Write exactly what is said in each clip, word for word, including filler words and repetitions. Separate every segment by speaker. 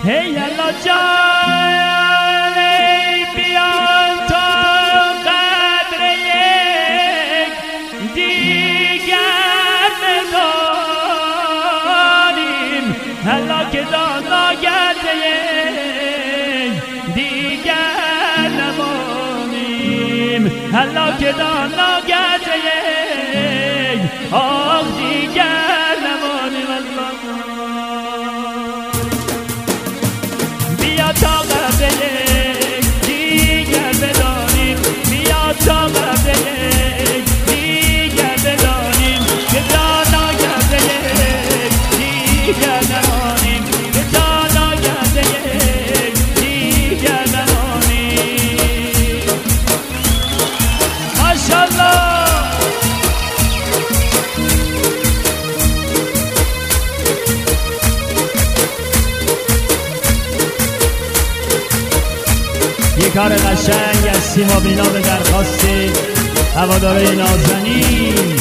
Speaker 1: هی الله جان ای بیان تا قدر یک دیگر بدانیم الله که دانا گرده یک دیگر نمانیم الله که دانا گرده یک آه دیگر نمانیم الله بیا تا قبل یک دیگر بدانیم بیا تا قبل یک دیگر بدانیم که دانا گرده یک دیگر نمانیم که دانا گرده یک دیگر نمانیم ماشاءالله یک کار قشنگ از سیما بینا به درخواست هواداره نازنین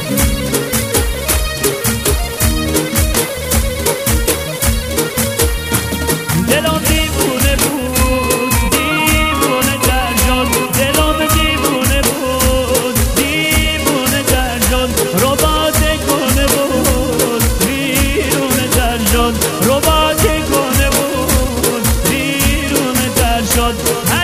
Speaker 1: دلم دیوونه بود دیوونه در شد دلم دیوونه بود دیوونه در شد رباط کنه بود بیرونه در شد رباط کنه بود بیرونه در شد